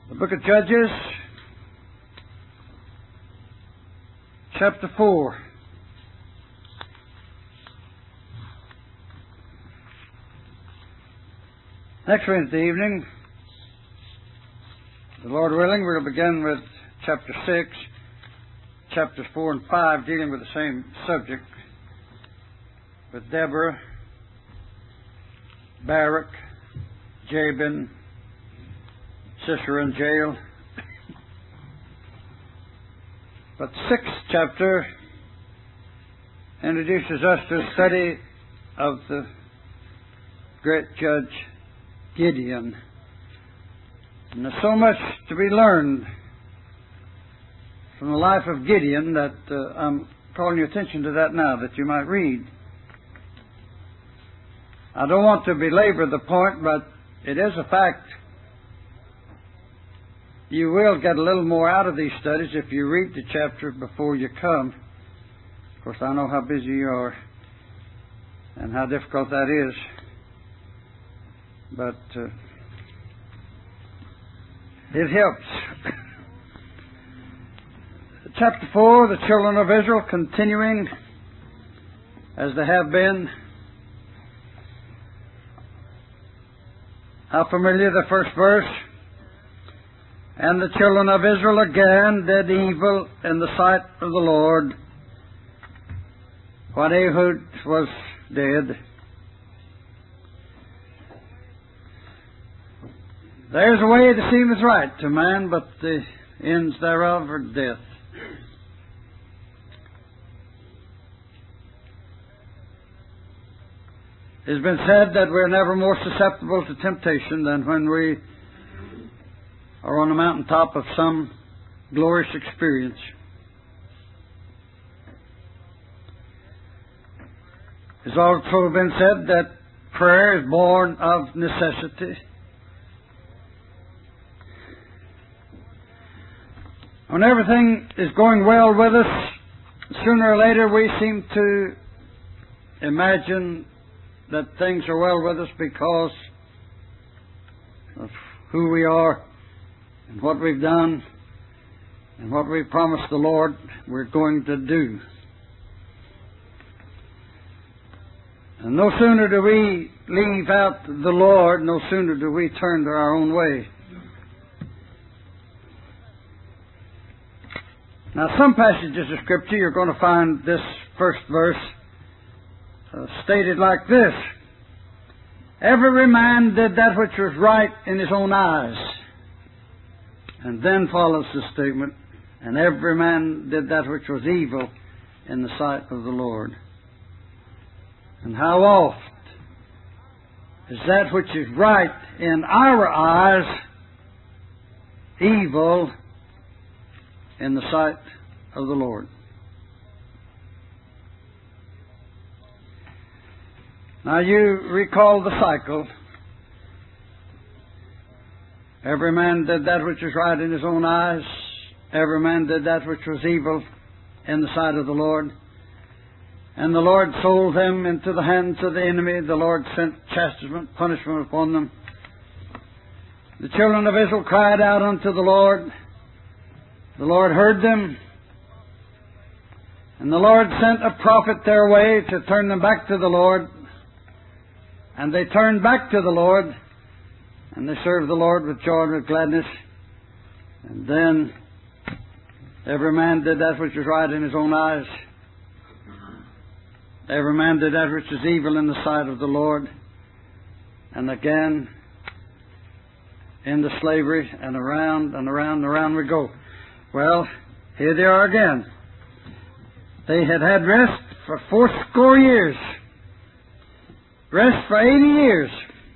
The book of Judges, chapter 4. Next Wednesday evening, the Lord willing, we'll begin with chapter 6, chapters 4 and 5, dealing with the same subject, with Deborah, Barak, Jabin, Sisera in jail. But the 6th chapter introduces us to a study of the great judge Gideon. And there's so much to be learned from the life of Gideon that I'm calling your attention to that now, that you might read. I don't want to belabor the point, but it is a fact. You will get a little more out of these studies if you read the chapter before you come. Of course, I know how busy you are and how difficult that is. But it helps. Chapter 4, the children of Israel continuing as they have been. How familiar the first verse? And the children of Israel again did evil in the sight of the Lord when Ehud was dead. There's a way that seemeth right to man, but the ends thereof are death. It's been said that we're never more susceptible to temptation than when we are on the mountaintop of some glorious experience. It's also been said that prayer is born of necessity. When everything is going well with us, sooner or later we seem to imagine that things are well with us because of who we are and what we've done and what we've promised the Lord we're going to do. And no sooner do we leave out the Lord, no sooner do we turn to our own way. Now, some passages of Scripture, you're going to find this first verse stated like this: every man did that which was right in his own eyes. And then follows the statement, and every man did that which was evil in the sight of the Lord. And how oft is that which is right in our eyes evil in the sight of the Lord? Now you recall the cycle. Every man did that which was right in his own eyes. Every man did that which was evil in the sight of the Lord. And the Lord sold them into the hands of the enemy. The Lord sent chastisement, punishment upon them. The children of Israel cried out unto the Lord. The Lord heard them. And the Lord sent a prophet their way to turn them back to the Lord. And they turned back to the Lord. And they served the Lord with joy and with gladness. And then every man did that which was right in his own eyes. Every man did that which was evil in the sight of the Lord. And again, into slavery, and around and around and around we go. Well, here they are again. They had had rest for 80 years. Rest for 80 years.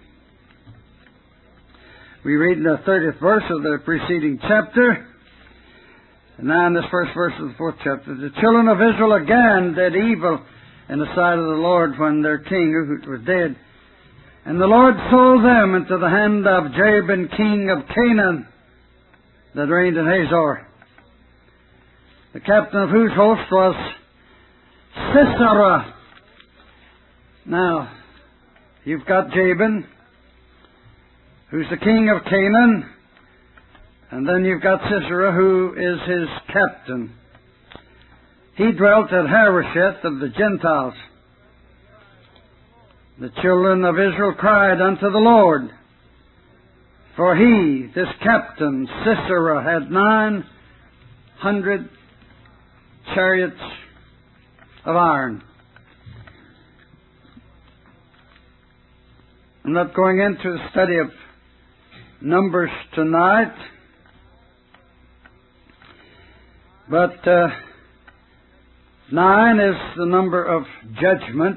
We read in the 30th verse of the preceding chapter, and now in this first verse of the 4th chapter, the children of Israel again did evil in the sight of the Lord when their king was dead. And the Lord sold them into the hand of Jabin, king of Canaan, that reigned in Hazor, the captain of whose host was Sisera. Now, you've got Jabin, who's the king of Canaan, And then you've got Sisera, who is his captain. He dwelt at Harosheth of the Gentiles. The children of Israel cried unto the Lord, for he, this captain, Sisera, had 900 chariots of iron. I'm not going into the study of Numbers tonight, but 9 is the number of judgment,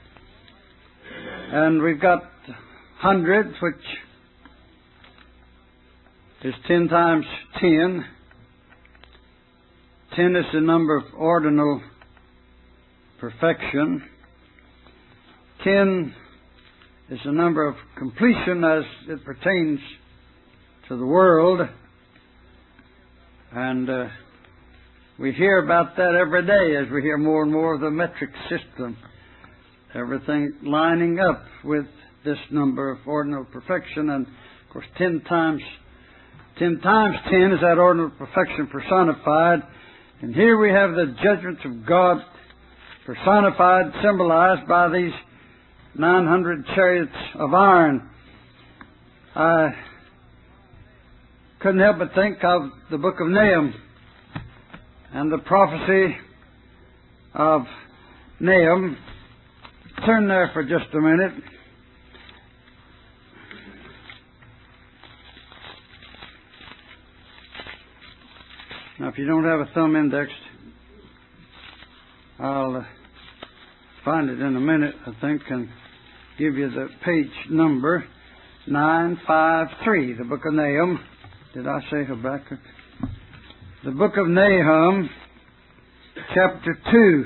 and we've got hundreds, which is 10 times 10. 10 is the number of ordinal perfection. 10 is the number of completion as it pertains to the world. And we hear about that every day as we hear more and more of the metric system. Everything lining up with this number of ordinal perfection. And, of course, 10 times 10 is that ordinal perfection personified. And here we have the judgments of God personified, symbolized by these 900 chariots of iron. I couldn't help but think of the book of Nahum and the prophecy of Nahum. Turn there for just a minute. Now, if you don't have a thumb indexed, I'll find it in a minute, I think, and give you the page number, 953, the book of Nahum. Did I say Habakkuk? The book of Nahum, chapter 2.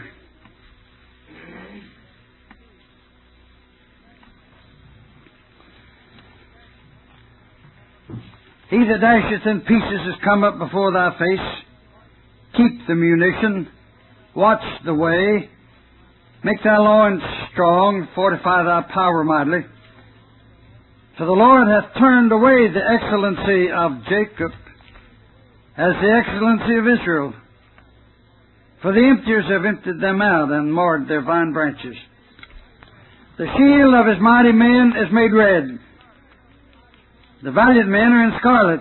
He that dasheth in pieces is come up before thy face. Keep the munition, watch the way, make thy loins strong, fortify thy power mightily. For the Lord hath turned away the excellency of Jacob as the excellency of Israel. For the emptiers have emptied them out and marred their vine branches. The shield of his mighty men is made red. The valiant men are in scarlet.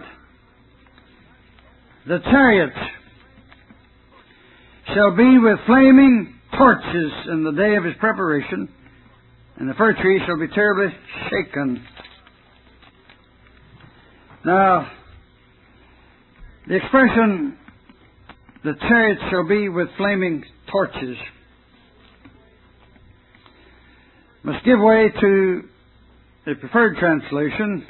The chariots shall be with flaming torches in the day of his preparation, and the fir tree shall be terribly shaken. Now, the expression, the chariots shall be with flaming torches, must give way to the preferred translation.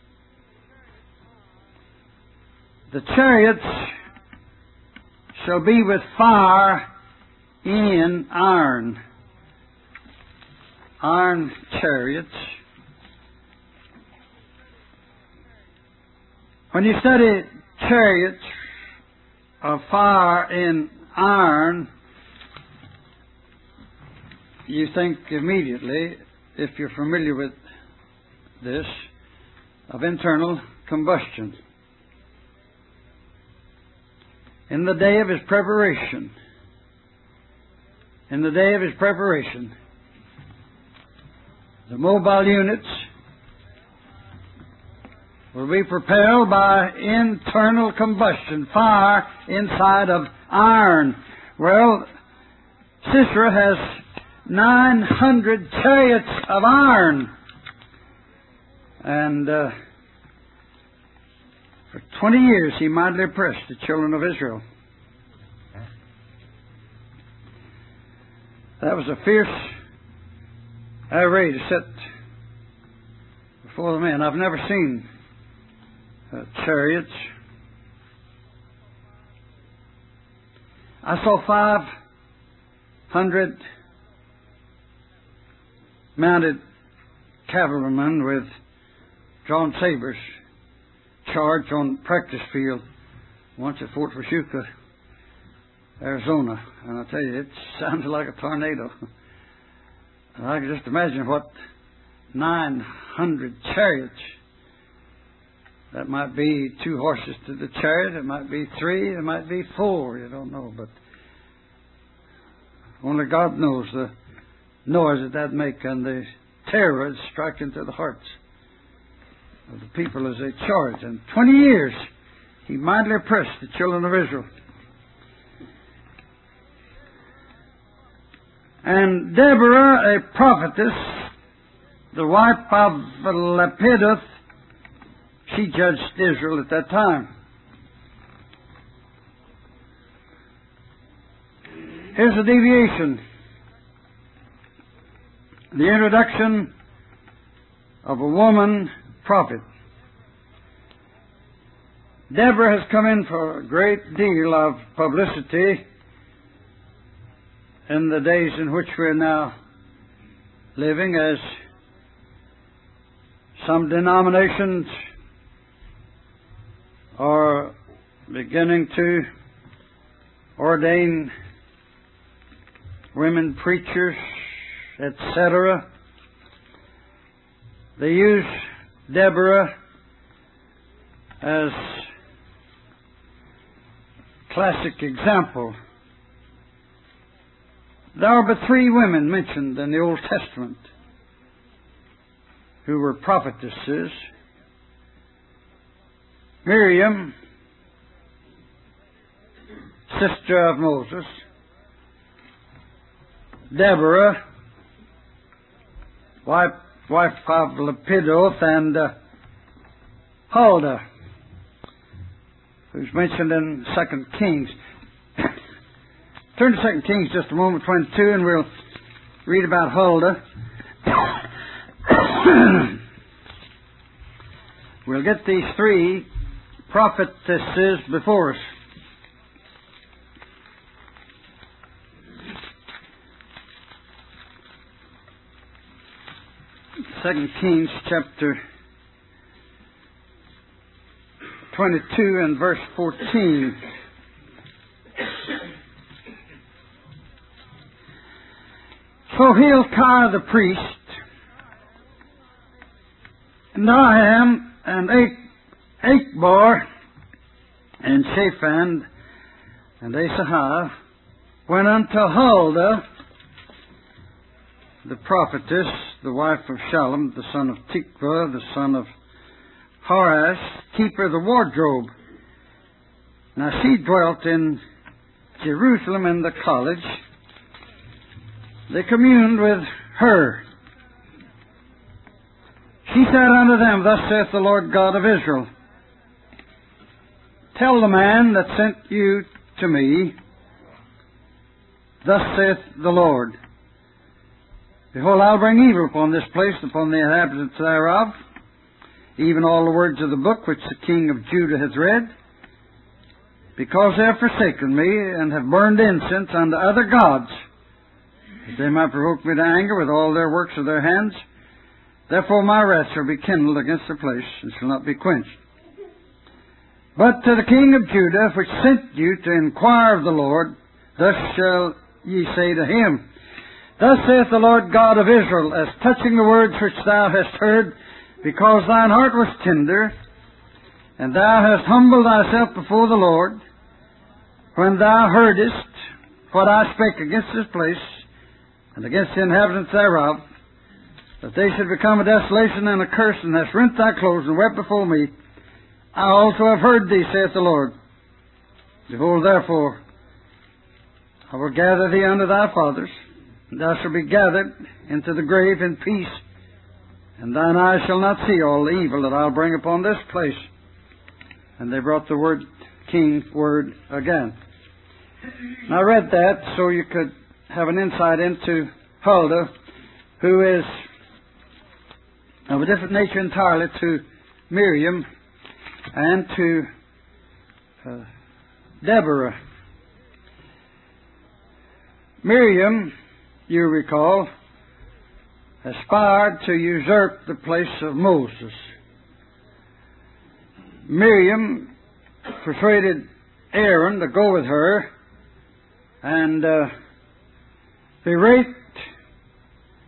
The chariots shall be with fire in iron. Iron chariots. When you study chariots of fire in iron, you think immediately, if you're familiar with this, of internal combustion. In the day of his preparation, the mobile units will be propelled by internal combustion, fire inside of iron. Well, Sisera has 900 chariots of iron. And for 20 years he mightily oppressed the children of Israel. That was a fierce array to set before the men. I've never seen chariots. I saw 500 mounted cavalrymen with drawn sabers charge on practice field once at Fort Huachuca, Arizona. And I tell you, it sounded like a tornado. And I can just imagine what 900 chariots That might be 2 horses to the chariot. It might be 3. It might be 4. You don't know. But only God knows the noise that make and the terror that's striking to the hearts of the people as they charge. And 20 years he mightily oppressed the children of Israel. And Deborah, a prophetess, the wife of Lapidoth, she judged Israel at that time. Here's a deviation. The introduction of a woman prophet. Deborah has come in for a great deal of publicity in the days in which we're now living, as some denominations are beginning to ordain women preachers, etc. They use Deborah as classic example. There are but 3 women mentioned in the Old Testament who were prophetesses. Miriam, sister of Moses; Deborah, wife of Lapidoth; and Huldah, who's mentioned in 2 Kings. Turn to 2 Kings just a moment, 22, and we'll read about Huldah. We'll get these 3 prophetesses before us. 2 Kings chapter 22 and verse 14. So Hilkiah the priest, and Nahum, and Achbor, and Shaphan, and Asaiah went unto Huldah, the prophetess, the wife of Shallum, the son of Tikvah, the son of Horash, keeper of the wardrobe. Now she dwelt in Jerusalem in the college. They communed with her. She said unto them, Thus saith the Lord God of Israel, Tell the man that sent you to me, Thus saith the Lord, Behold, I'll bring evil upon this place, upon the inhabitants thereof, even all the words of the book which the king of Judah hath read, because they have forsaken me, and have burned incense unto other gods, that they might provoke me to anger with all their works of their hands. Therefore my wrath shall be kindled against the place, and shall not be quenched. But to the king of Judah, which sent you to inquire of the Lord, thus shall ye say to him, Thus saith the Lord God of Israel, as touching the words which thou hast heard, because thine heart was tender, and thou hast humbled thyself before the Lord, when thou heardest what I spake against this place, and against the inhabitants thereof, that they should become a desolation and a curse, and hast rent thy clothes and wept before me, I also have heard thee, saith the Lord. Behold, therefore, I will gather thee unto thy fathers, and thou shalt be gathered into the grave in peace, and thine eyes shall not see all the evil that I'll bring upon this place. And they brought the king's word again. And I read that so you could have an insight into Huldah, who is of a different nature entirely to Miriam and to Deborah. Miriam, you recall, aspired to usurp the place of Moses. Miriam persuaded Aaron to go with her and berate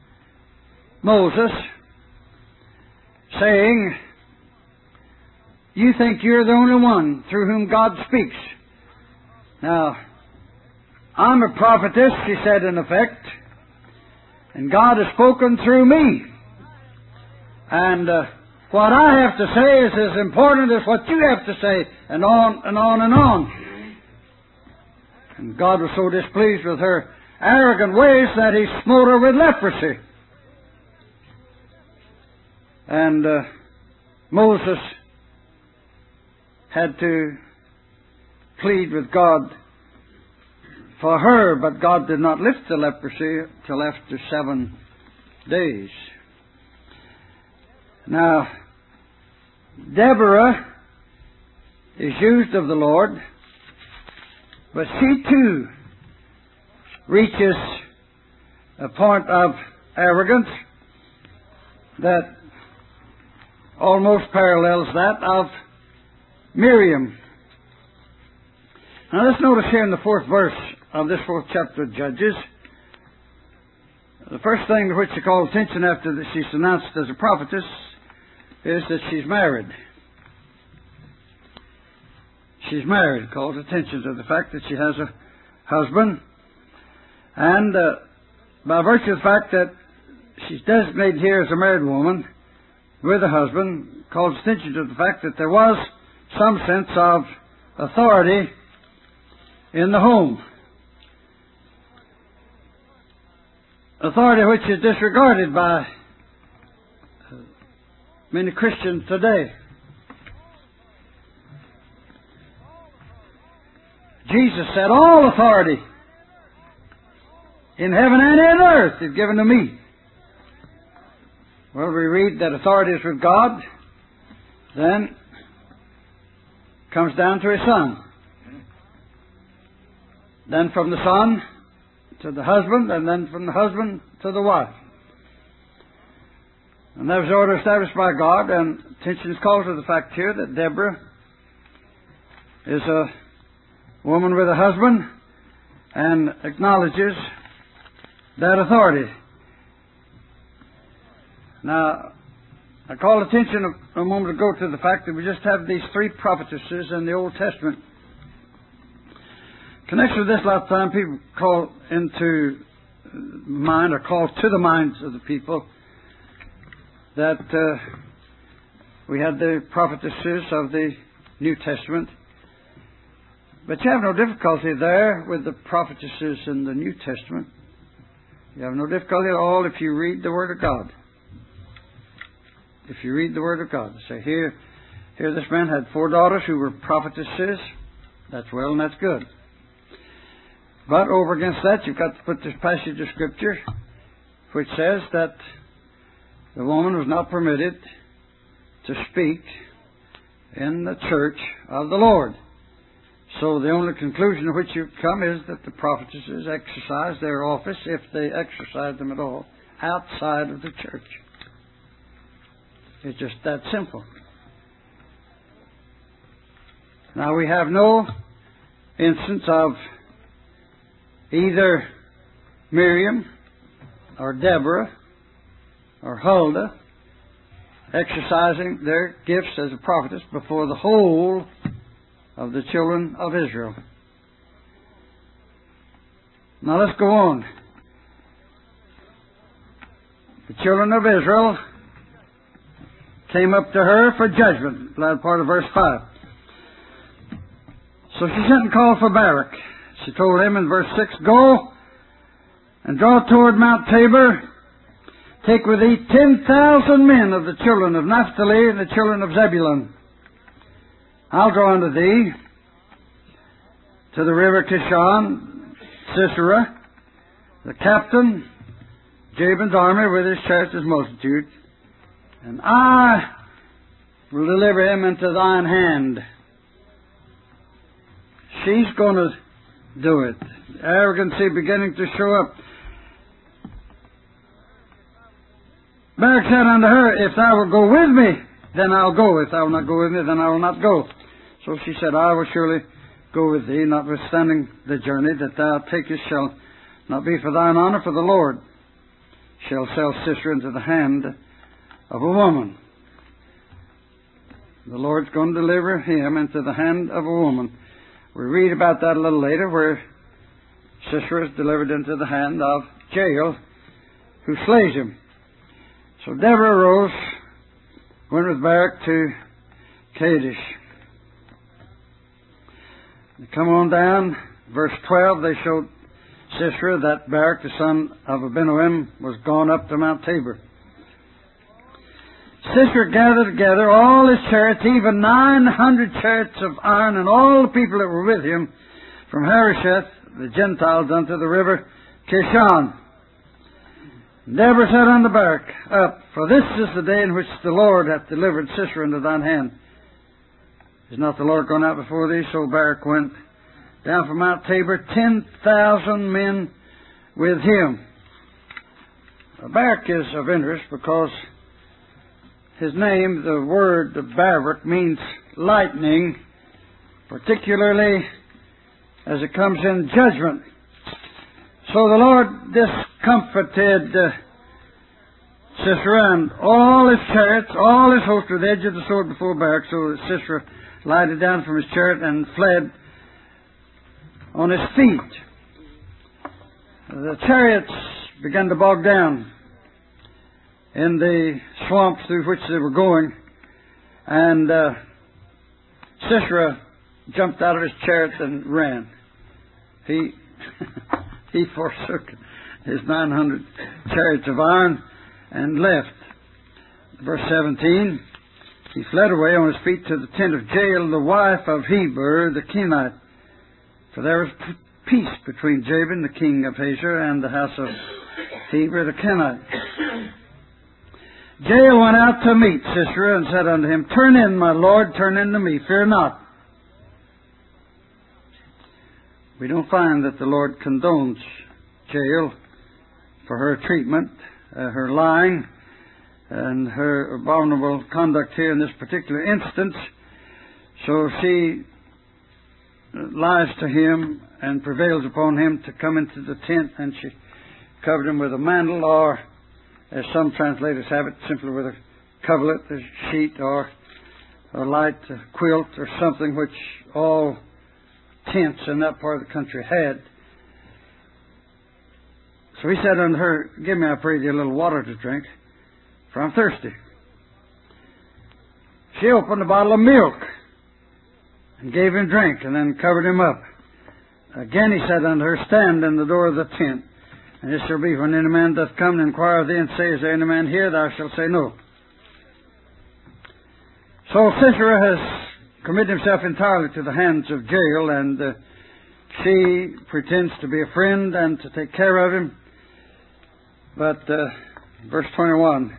Moses, saying you think you're the only one through whom God speaks. Now, I'm a prophetess, she said in effect, and God has spoken through me. And what I have to say is as important as what you have to say, and on and on and on. And God was so displeased with her arrogant ways that He smote her with leprosy. And Moses had to plead with God for her, but God did not lift the leprosy till after 7 days. Now, Deborah is used of the Lord, but she too reaches a point of arrogance that almost parallels that of Miriam. Now let's notice here in the 4th verse of this 4th chapter of Judges, the first thing to which she called attention after that she's announced as a prophetess is that she's married. She's married. Calls attention to the fact that she has a husband. And by virtue of the fact that she's designated here as a married woman with a husband, calls attention to the fact that there was some sense of authority in the home. Authority which is disregarded by many Christians today. Jesus said, all authority in heaven and in earth is given to me. Well, we read that authority is with God, then comes down to His Son. Then from the Son to the husband, and then from the husband to the wife. And that was the order established by God, and attention is called to the fact here that Deborah is a woman with a husband and acknowledges that authority. Now, I called attention a moment ago to the fact that we just have these 3 prophetesses in the Old Testament. In connection with this, a lot of time people call into mind, or call to the minds of the people, that we had the prophetesses of the New Testament. But you have no difficulty there with the prophetesses in the New Testament. You have no difficulty at all if you read the Word of God. If you read the Word of God. Say, here this man had 4 daughters who were prophetesses. That's well and that's good. But over against that, you've got to put this passage of Scripture which says that the woman was not permitted to speak in the church of the Lord. So the only conclusion to which you come is that the prophetesses exercise their office, if they exercise them at all, outside of the church. It's just that simple. Now we have no instance of either Miriam or Deborah or Huldah exercising their gifts as a prophetess before the whole of the children of Israel. Now let's go on. The children of Israel came up to her for judgment, latter part of verse 5. So she sent and called for Barak. She told him in verse 6, go and draw toward Mount Tabor. Take with thee 10,000 men of the children of Naphtali and the children of Zebulun. I'll draw unto thee to the river Kishon, Sisera, the captain, Jabin's army with his chariots his multitude, and I will deliver him into thine hand. She's going to do it. Arrogancy beginning to show up. Barak said unto her, if thou wilt go with me, then I'll go. If thou wilt not go with me, then I will not go. So she said, I will surely go with thee, notwithstanding the journey that thou takest shall not be for thine honor, for the Lord shall sell Sisera into the hand of a woman. The Lord's going to deliver him into the hand of a woman. We read about that a little later, where Sisera is delivered into the hand of Jael, who slays him. So Deborah arose, went with Barak to Kadesh. They come on down, verse 12, they showed Sisera that Barak, the son of Abinoam, was gone up to Mount Tabor. Sisera gathered together all his chariots, even 900 chariots of iron, and all the people that were with him, from Harosheth, the Gentiles, unto the river Kishon. Deborah said unto Barak, Up, for this is the day in which the Lord hath delivered Sisera into thine hand. Is not the Lord gone out before thee? So Barak went down from Mount Tabor, 10,000 men with him. Now, Barak is of interest because his name, the word Barak, means lightning, particularly as it comes in judgment. So the Lord discomfited Sisera and all his chariots, all his host with the edge of the sword before Barak, so that Sisera lighted down from his chariot and fled on his feet. The chariots began to bog down in the swamps through which they were going, and Sisera jumped out of his chariot and ran. He forsook his 900 chariots of iron and left. Verse 17, he fled away on his feet to the tent of Jael, the wife of Heber the Kenite. For there was peace between Jabin, the king of Hazor, and the house of Heber the Kenite. Jael went out to meet Sisera and said unto him, Turn in, my lord, turn in to me, fear not. We don't find that the Lord condones Jael for her treatment, her lying, and her abominable conduct here in this particular instance. So she lies to him and prevails upon him to come into the tent, and she covered him with a mantle, or, as some translators have it, simply with a coverlet, a sheet, or a light quilt, or something which all tents in that part of the country had. So he said unto her, Give me, I pray thee, a little water to drink, for I'm thirsty. She opened a bottle of milk and gave him drink, and then covered him up. Again he said unto her, Stand in the door of the tent, and it shall be, when any man doth come and inquire of thee, and say, Is there any man here? Thou shalt say, No. So Sisera has committed himself entirely to the hands of Jael, and she pretends to be a friend and to take care of him. But verse 21,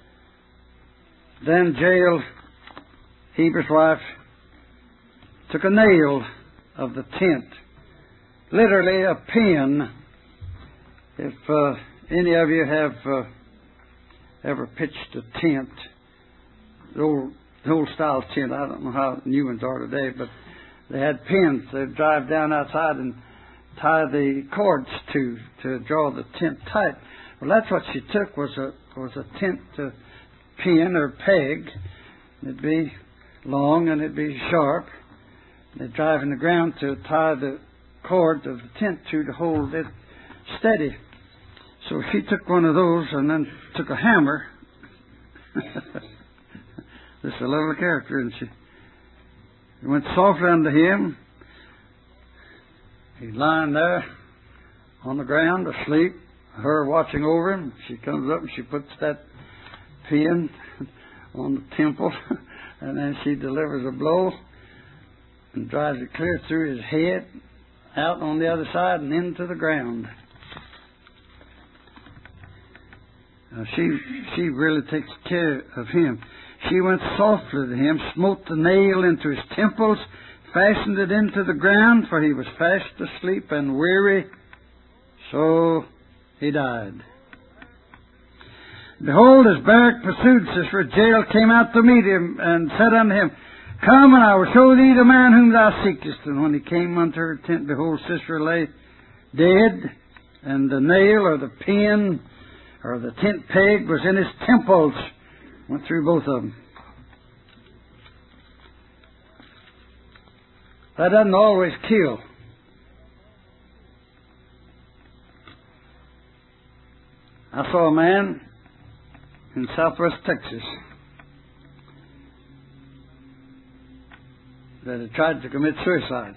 Then Jael, Heber's wife, took a nail of the tent, literally a pin. If any of you have ever pitched a tent, the old style tent, I don't know how new ones are today, but they had pins they'd drive down outside and tie the cords to draw the tent tight. Well, that's what she took, was a tent pin or peg. It'd be long and it'd be sharp. They'd drive in the ground to tie the cord of the tent to hold it steady. So she took one of those and then took a hammer. This is a little character, and she went softly unto him. He's lying there on the ground asleep, her watching over him. She comes up and she puts that pin on the temple, and then she delivers a blow and drives it clear through his head, out on the other side and into the ground. She really takes care of him. She went softly to him, smote the nail into his temples, fastened it into the ground, for he was fast asleep and weary, so he died. Behold, as Barak pursued Sisera, Jael came out to meet him, and said unto him, Come, and I will show thee the man whom thou seekest. And when he came unto her tent, behold, Sisera lay dead, and the nail, or the pin, or the tent peg, was in his temples. Went through both of them. That doesn't always kill. I saw a man in southwest Texas that had tried to commit suicide.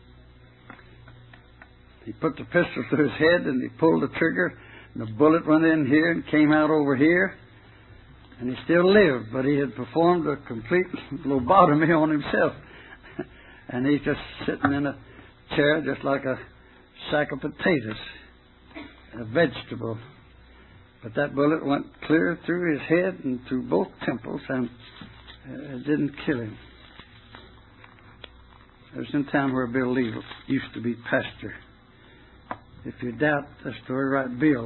He put the pistol to his head and he pulled the trigger, and the bullet went in here and came out over here, and he still lived, but he had performed a complete lobotomy on himself. And he's just sitting in a chair just like a sack of potatoes, a vegetable. But that bullet went clear through his head and through both temples, and it didn't kill him. It was in town where Bill Lee used to be pastor. If you doubt the story, write Bill.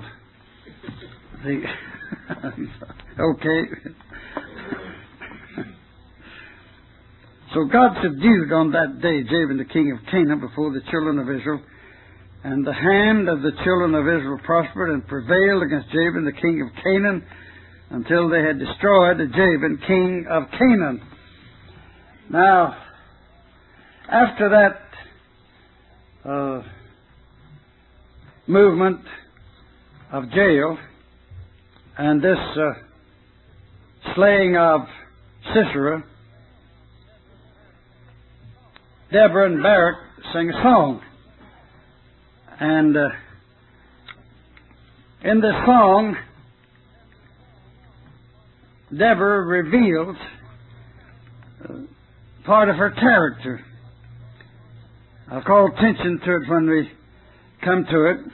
Okay. So God subdued on that day Jabin the king of Canaan before the children of Israel, and the hand of the children of Israel prospered and prevailed against Jabin the king of Canaan until they had destroyed Jabin king of Canaan. Now, after that movement of Jael and this slaying of Sisera, Deborah and Barak sang a song. And in this song, Deborah reveals part of her character. I'll call attention to it when we come to it.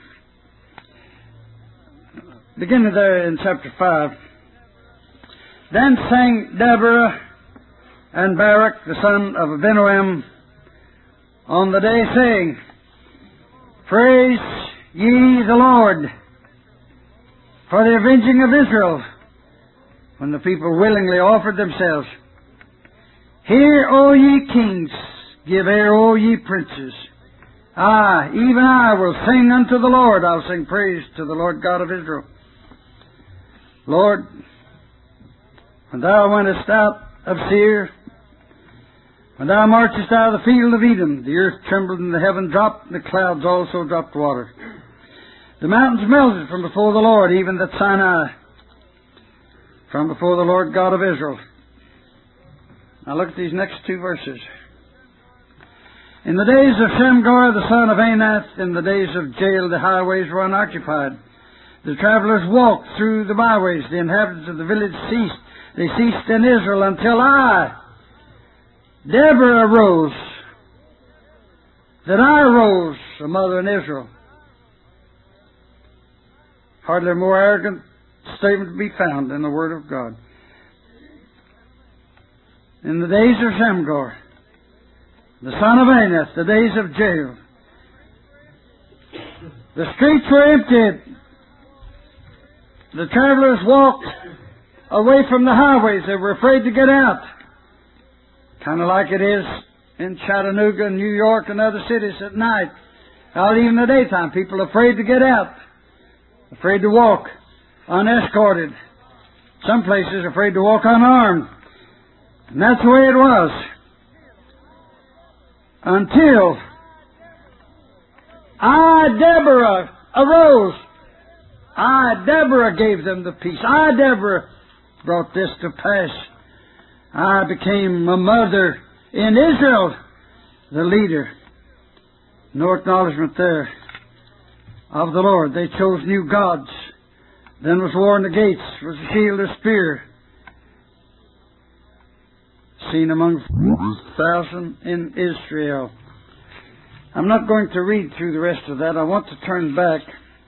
Beginning there in chapter 5. Then sang Deborah and Barak, the son of Abinoam, on the day, saying, Praise ye the Lord for the avenging of Israel, when the people willingly offered themselves. Hear, O ye kings, give ear, O ye princes. I, even I, will sing unto the Lord. I'll sing praise to the Lord God of Israel. Lord, when thou wentest out of Seir, when thou marchest out of the field of Edom, the earth trembled and the heaven dropped, and the clouds also dropped water. The mountains melted from before the Lord, even the Sinai, from before the Lord God of Israel. Now look at these next two verses. In the days of Shamgar, the son of Anath, in the days of Jael, the highways were unoccupied. The travelers walked through the byways. The inhabitants of the village ceased. They ceased in Israel until I, Deborah, arose, that I arose, a mother in Israel. Hardly a more arrogant statement to be found in the Word of God. In the days of Shamgar, the son of Anath, the days of Jael, the streets were emptied. The travelers walked away from the highways. They were afraid to get out. Kind of like it is in Chattanooga and New York and other cities at night. Out even in the daytime. People are afraid to get out. Afraid to walk unescorted. Some places afraid to walk unarmed. And that's the way it was. Until I, Deborah, arose. I, Deborah, gave them the peace. I, Deborah, brought this to pass. I became a mother in Israel, the leader. No acknowledgement there of the Lord. They chose new gods. Then was war in the gates, was a shield, a spear, seen among 1,000 in Israel. I'm not going to read through the rest of that. I want to turn back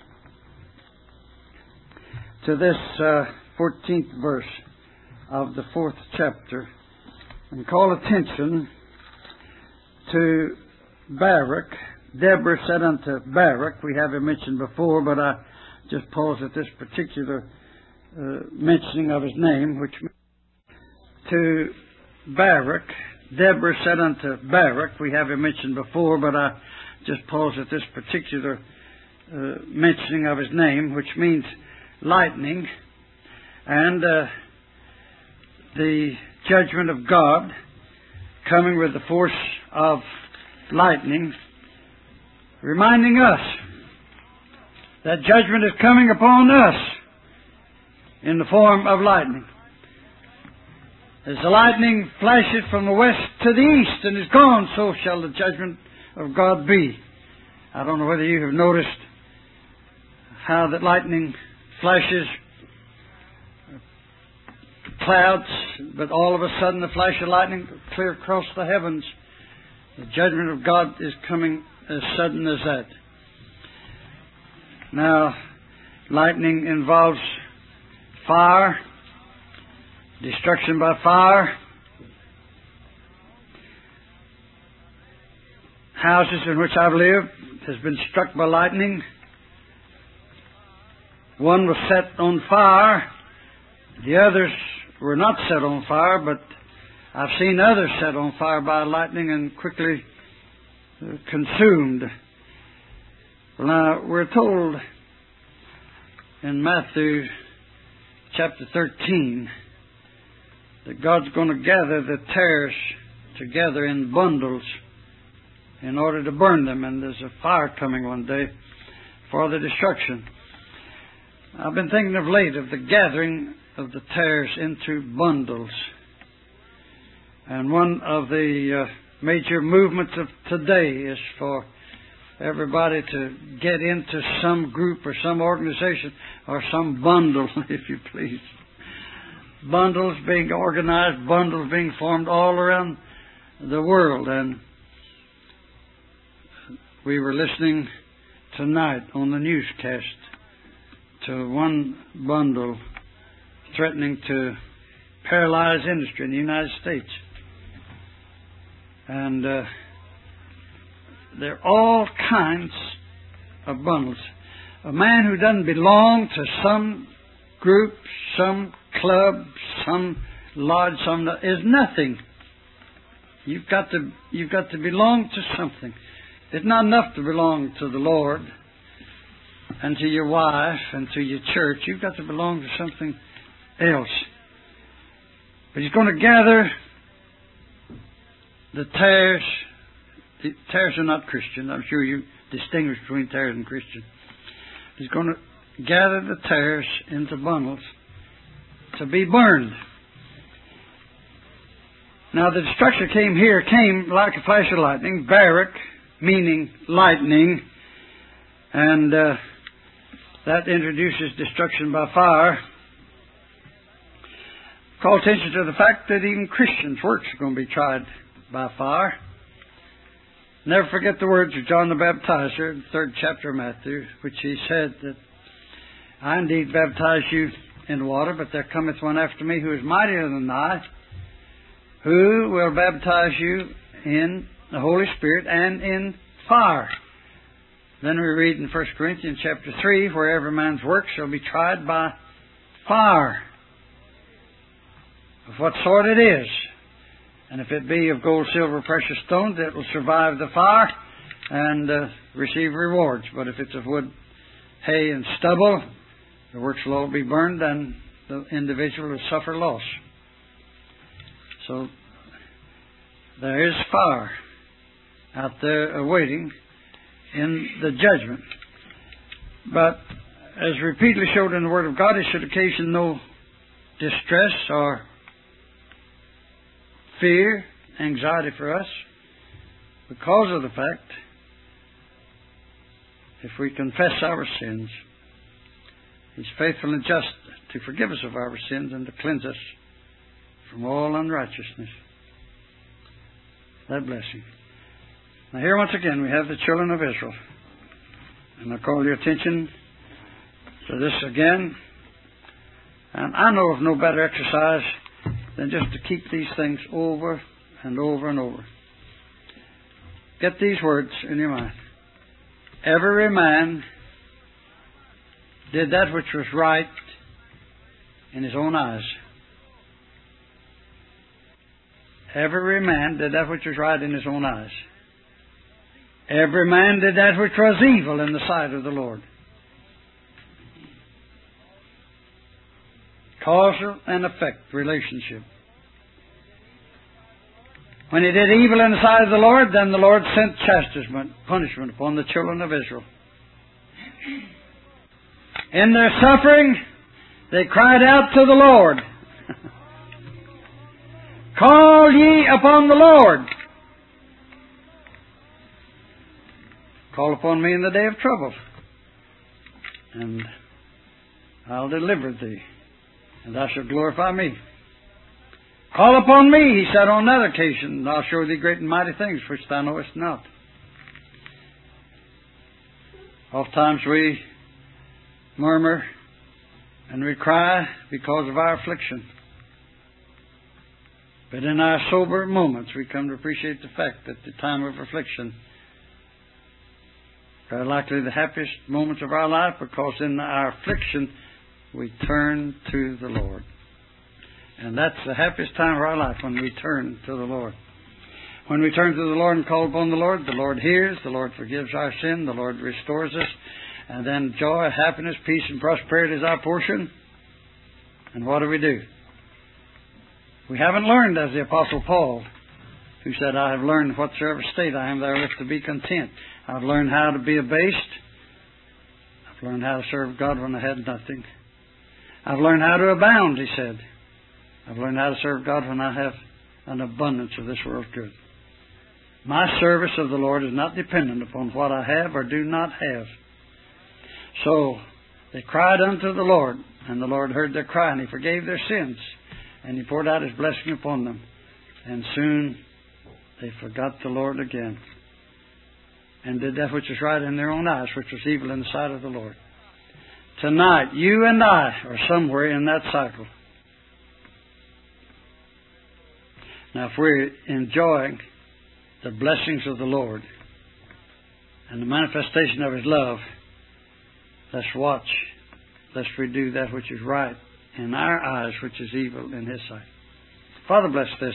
to this 14th verse of the 4th chapter and call attention to Barak. Deborah said unto Barak, we have him mentioned before, but I just pause at this particular mentioning of his name, which to Barak. Deborah said unto Barak, we have him mentioned before, but I just pause at this particular mentioning of his name, which means lightning, and the judgment of God coming with the force of lightning, reminding us that judgment is coming upon us in the form of lightning. As the lightning flashes from the west to the east and is gone, so shall the judgment of God be. I don't know whether you have noticed how that lightning flashes clouds, but all of a sudden the flash of lightning clear across the heavens. The judgment of God is coming as sudden as that. Now, lightning involves fire, destruction by fire, houses in which I've lived has been struck by lightning. One was set on fire. The others were not set on fire, but I've seen others set on fire by lightning and quickly consumed. Well, now, we're told in Matthew chapter 13 that God's going to gather the tares together in bundles in order to burn them, and there's a fire coming one day for the destruction. I've been thinking of late of the gathering of the tares into bundles. And one of the major movements of today is for everybody to get into some group or some organization or some bundle, if you please. Bundles being organized, bundles being formed all around the world. And we were listening tonight on the newscast to one bundle threatening to paralyze industry in the United States. And there are all kinds of bundles. A man who doesn't belong to some group, some club, some lodge, is nothing. You've got to belong to something. It's not enough to belong to the Lord and to your wife and to your church. You've got to belong to something else. But He's going to gather the tares. The tares are not Christian. I'm sure you distinguish between tares and Christian. He's going to gather the tares into bundles to be burned. Now, the destruction came like a flash of lightning. Barak, meaning lightning. And that introduces destruction by fire. Call attention to the fact that even Christians' works are going to be tried by fire. Never forget the words of John the Baptizer, in the 3rd chapter of Matthew, which he said that I indeed baptize you in water, but there cometh one after me who is mightier than I, who will baptize you in the Holy Spirit and in fire. Then we read in 1 Corinthians chapter 3, where every man's work shall be tried by fire. Of what sort it is. And if it be of gold, silver, precious stones, it will survive the fire and receive rewards. But if it's of wood, hay, and stubble, the works will all be burned and the individual will suffer loss. So there is fire out there awaiting in the judgment. But as repeatedly showed in the Word of God, it should occasion no distress or fear, anxiety for us, because of the fact, if we confess our sins, He's faithful and just to forgive us of our sins and to cleanse us from all unrighteousness. That blessing. Now here once again we have the children of Israel. And I call your attention to this again. And I know of no better exercise than just to keep these things over and over and over. Get these words in your mind. Every man did that which was right in his own eyes. Every man did that which was right in his own eyes. Every man did that which was evil in the sight of the Lord. Causal and effect relationship. When he did evil in the sight of the Lord, then the Lord sent chastisement, punishment upon the children of Israel. In their suffering, they cried out to the Lord. Call ye upon the Lord. Call upon me in the day of trouble, and I'll deliver thee, and thou shalt glorify me. Call upon me, he said on that occasion, and I'll show thee great and mighty things which thou knowest not. Oftentimes we murmur and we cry because of our affliction. But in our sober moments we come to appreciate the fact that the time of affliction are likely the happiest moments of our life, because in our affliction we turn to the Lord. And that's the happiest time of our life, when we turn to the Lord. When we turn to the Lord and call upon the Lord hears, the Lord forgives our sin, the Lord restores us, and then joy, happiness, peace, and prosperity is our portion. And what do? We haven't learned, as the Apostle Paul, who said, I have learned whatsoever state I am therewith to be content. I've learned how to be abased. I've learned how to serve God when I had nothing. I've learned how to abound, he said. I've learned how to serve God when I have an abundance of this world's good. My service of the Lord is not dependent upon what I have or do not have. So they cried unto the Lord, and the Lord heard their cry, and He forgave their sins, and He poured out His blessing upon them. And soon they forgot the Lord again, and did that which was right in their own eyes, which was evil in the sight of the Lord. Tonight, you and I are somewhere in that cycle. Now, if we're enjoying the blessings of the Lord and the manifestation of His love, let's watch, lest we do that which is right in our eyes, which is evil in His sight. Father, bless this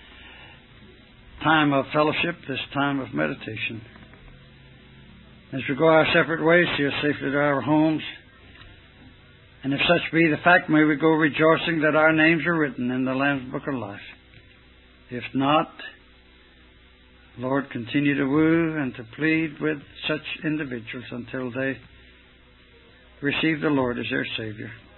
time of fellowship, this time of meditation. As we go our separate ways, see us safely to our homes. And if such be the fact, may we go rejoicing that our names are written in the Lamb's Book of Life. If not, Lord, continue to woo and to plead with such individuals until they receive the Lord as their Savior.